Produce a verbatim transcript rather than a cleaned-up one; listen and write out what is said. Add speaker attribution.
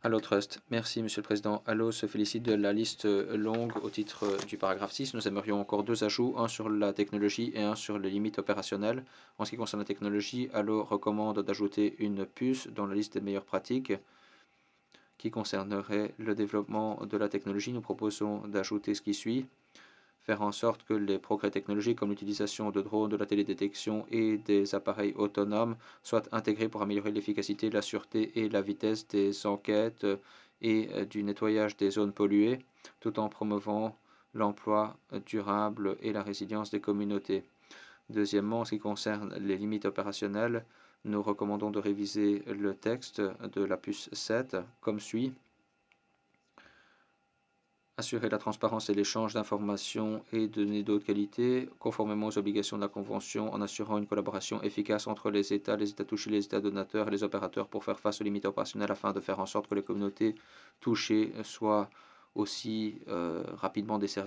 Speaker 1: Allo Trust. Merci, Monsieur le Président. Allo se félicite de la liste longue au titre du paragraphe six. Nous aimerions encore deux ajouts, un sur la technologie et un sur les limites opérationnelles. En ce qui concerne la technologie, Allo recommande d'ajouter une puce dans la liste des meilleures pratiques qui concernerait le développement de la technologie. Nous proposons d'ajouter ce qui suit: faire en sorte que les progrès technologiques comme l'utilisation de drones, de la télédétection et des appareils autonomes soient intégrés pour améliorer l'efficacité, la sûreté et la vitesse des enquêtes et du nettoyage des zones polluées, tout en promouvant l'emploi durable et la résilience des communautés. Deuxièmement, en ce qui concerne les limites opérationnelles, nous recommandons de réviser le texte de la puce sept comme suit: assurer la transparence et l'échange d'informations et de données de haute qualité, conformément aux obligations de la Convention, en assurant une collaboration efficace entre les États, les États touchés, les États donateurs et les opérateurs pour faire face aux limites opérationnelles afin de faire en sorte que les communautés touchées soient aussi euh, rapidement desservies